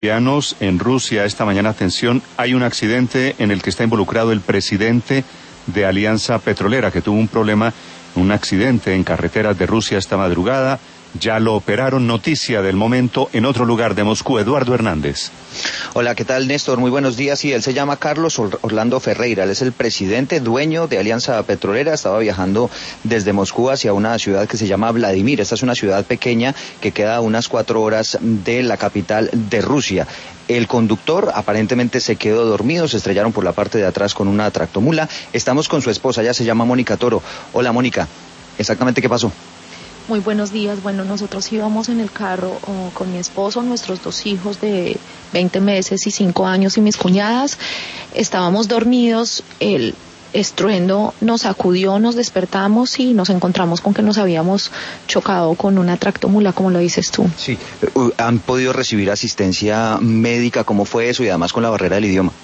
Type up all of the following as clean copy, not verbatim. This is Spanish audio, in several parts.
En Rusia esta mañana, atención, hay un accidente en el que está involucrado el presidente de Alianza Petrolera, que tuvo un problema, un accidente en carreteras de Rusia esta madrugada. Ya lo operaron. Noticia del momento en otro lugar de Moscú, Eduardo Hernández. Hola, ¿qué tal, Néstor? Muy buenos días. Sí, él se llama Carlos Orlando Ferreira. Él es el presidente, dueño de Alianza Petrolera. Estaba viajando desde Moscú hacia una ciudad que se llama Vladimir. Esta es una ciudad pequeña que queda a unas 4 horas de la capital de Rusia. El conductor aparentemente se quedó dormido, se estrellaron por la parte de atrás con una tractomula. Estamos con su esposa, ella se llama Mónica Toro. Hola, Mónica, ¿exactamente qué pasó? Muy buenos días. Bueno, nosotros íbamos en el carro con mi esposo, nuestros 2 hijos de 20 meses y 5 años y mis cuñadas. Estábamos dormidos, el estruendo nos sacudió, nos despertamos y nos encontramos con que nos habíamos chocado con una tractomula, como lo dices tú. Sí. ¿Han podido recibir asistencia médica? ¿Cómo fue eso? Y además con la barrera del idioma.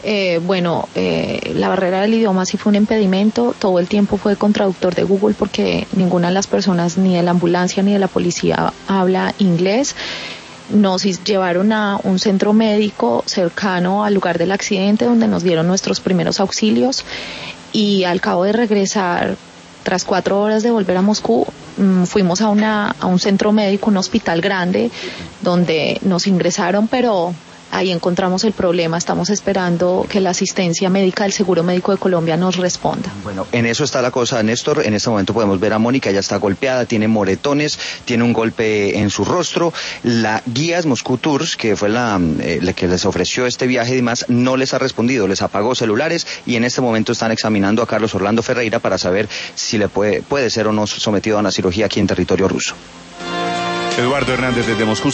La barrera del idioma sí fue un impedimento. Todo el tiempo fue con traductor de Google porque ninguna de las personas, ni de la ambulancia ni de la policía, habla inglés. Nos llevaron a un centro médico cercano al lugar del accidente, donde nos dieron nuestros primeros auxilios, y al cabo de regresar, tras 4 horas de volver a Moscú, fuimos a un centro médico, un hospital grande, donde nos ingresaron, pero ahí encontramos el problema. Estamos esperando que la asistencia médica del Seguro Médico de Colombia nos responda. Bueno, en eso está la cosa, Néstor. En este momento podemos ver a Mónica, ella está golpeada, tiene moretones, tiene un golpe en su rostro. La Guías Moscú Tours, que fue la que les ofreció este viaje y demás, no les ha respondido, les apagó celulares y en este momento están examinando a Carlos Orlando Ferreira para saber si le puede ser o no sometido a una cirugía aquí en territorio ruso. Eduardo Hernández desde Moscú.